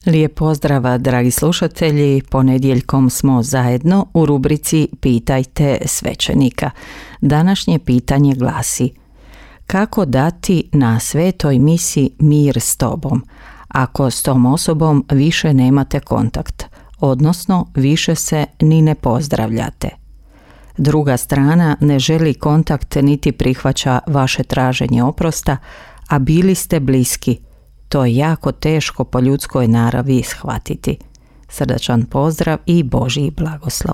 Lijep pozdrav, dragi slušatelji. Ponedjeljkom smo zajedno u rubrici Pitajte svećenika. Današnje pitanje glasi: kako dati na svetoj misi mir s tobom, ako s tom osobom više nemate kontakt, odnosno više se ni ne pozdravljate? Druga strana ne želi kontakt niti prihvaća vaše traženje oprosta, a bili ste bliski. To je jako teško po ljudskoj naravi shvatiti. Srdačan pozdrav i Božji blagoslov.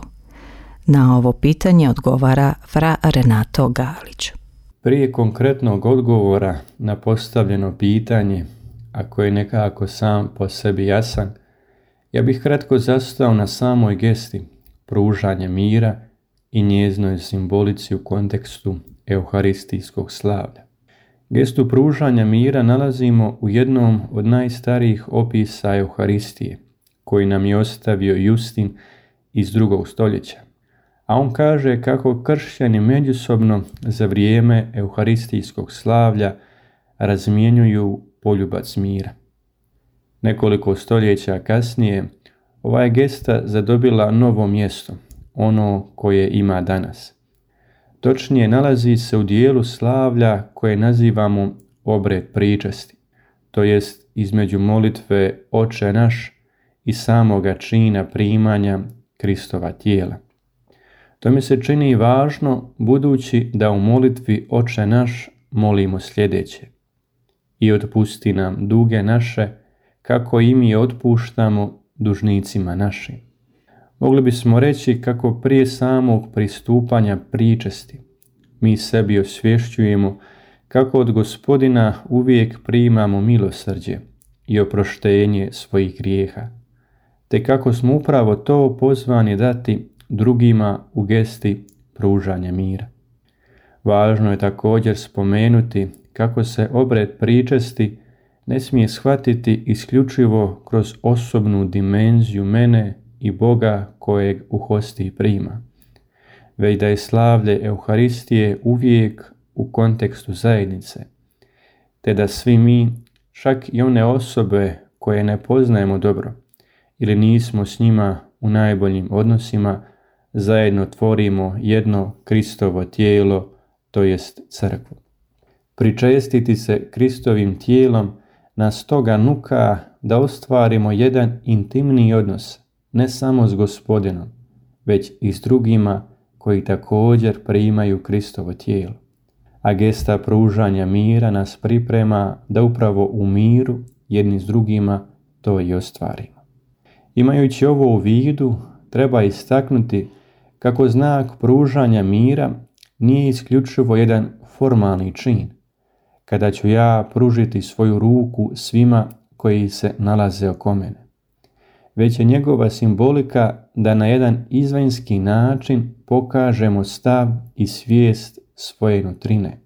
Na ovo pitanje odgovara fra Renato Galić. Prije konkretnog odgovora na postavljeno pitanje, ako je nekako sam po sebi jasan, ja bih kratko zastao na samoj gesti pružanja mira i njezinoj simbolici u kontekstu euharistijskog slavlja. Gestu pružanja mira nalazimo u jednom od najstarijih opisa Euharistije, koji nam je ostavio Justin iz 2. stoljeća. A on kaže kako kršćani međusobno za vrijeme euharistijskog slavlja razmjenjuju poljubac mira. Nekoliko stoljeća kasnije ova je gesta zadobila novo mjesto, ono koje ima danas. Točnije, nalazi se u dijelu slavlja koje nazivamo obred pričasti, to jest između molitve Oče naš i samoga čina primanja Kristova tijela. To mi se čini važno budući da u molitvi Oče naš molimo sljedeće: i otpusti nam duge naše, kako i mi otpuštamo dužnicima našim. Mogli bismo reći kako prije samog pristupanja pričesti mi sebi osvješćujemo kako od Gospodina uvijek primamo milosrđe i oproštenje svojih grijeha, te kako smo upravo to pozvani dati drugima u gesti pružanja mira. Važno je također spomenuti kako se obred pričesti ne smije shvatiti isključivo kroz osobnu dimenziju mene i Boga kojeg u hostiji prima, već da je slavlje Euharistije uvijek u kontekstu zajednice, te da svi mi, čak i one osobe koje ne poznajemo dobro ili nismo s njima u najboljim odnosima, zajedno tvorimo jedno Kristovo tijelo, to jest crkvu. Pričestiti se Kristovim tijelom nas toga nuka da ostvarimo jedan intimniji odnos, ne samo s Gospodinom, već i s drugima koji također primaju Kristovo tijelo. A gesta pružanja mira nas priprema da upravo u miru jedni s drugima to i ostvarimo. Imajući ovo u vidu, treba istaknuti kako znak pružanja mira nije isključivo jedan formalni čin, kada ću ja pružiti svoju ruku svima koji se nalaze oko mene, već je njegova simbolika da na jedan izvanjski način pokažemo stav i svijest svoje nutrine.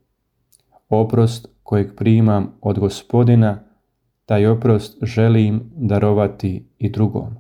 Oprost kojeg primam od Gospodina, taj oprost želim darovati i drugom.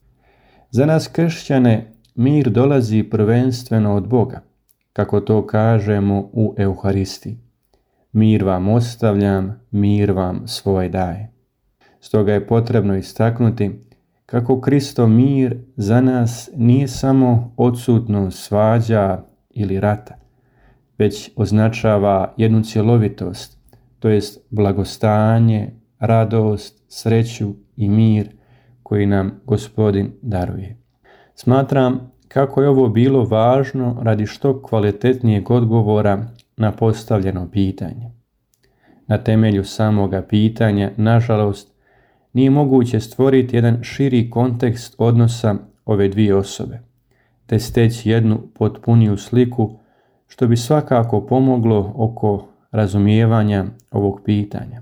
Za nas kršćane mir dolazi prvenstveno od Boga, kako to kažemo u Euharistiji. Mir vam ostavljam, mir vam svoj daje. Stoga je potrebno istaknuti kako Kristov mir za nas nije samo odsutnost svađa ili rata, već označava jednu cjelovitost, to jest blagostanje, radost, sreću i mir koji nam Gospodin daruje. Smatram kako je ovo bilo važno radi što kvalitetnijeg odgovora na postavljeno pitanje. Na temelju samoga pitanja, nažalost, nije moguće stvoriti jedan širi kontekst odnosa ove dvije osobe, te steći jednu potpuniju sliku, što bi svakako pomoglo oko razumijevanja ovog pitanja.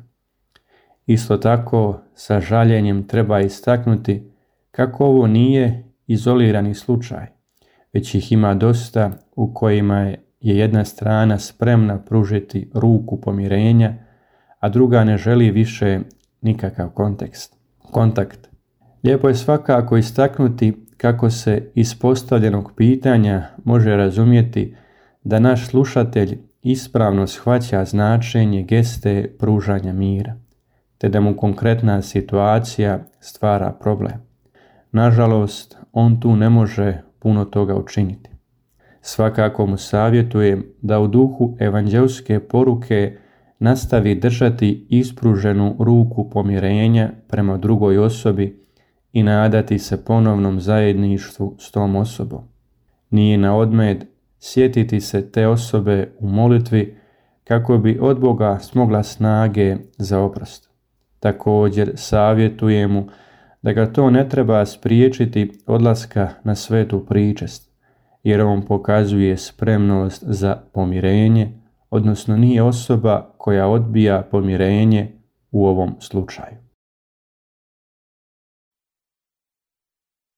Isto tako, sa žaljenjem treba istaknuti kako ovo nije izolirani slučaj, već ih ima dosta u kojima je jedna strana spremna pružiti ruku pomirenja, a druga ne želi više nikakav kontakt. Lijepo je svakako istaknuti kako se iz postavljenog pitanja može razumjeti da naš slušatelj ispravno shvaća značenje geste pružanja mira, te da mu konkretna situacija stvara problem. Nažalost, on tu ne može puno toga učiniti. Svakako mu savjetujem da u duhu evanđelske poruke nastavi držati ispruženu ruku pomirenja prema drugoj osobi i nadati se ponovnom zajedništvu s tom osobom. Nije na odmet sjetiti se te osobe u molitvi kako bi od Boga smogla snage za oprost. Također savjetujem mu da ga to ne treba spriječiti odlaska na svetu pričest, jer on pokazuje spremnost za pomirenje, odnosno nije osoba koja odbija pomirenje u ovom slučaju.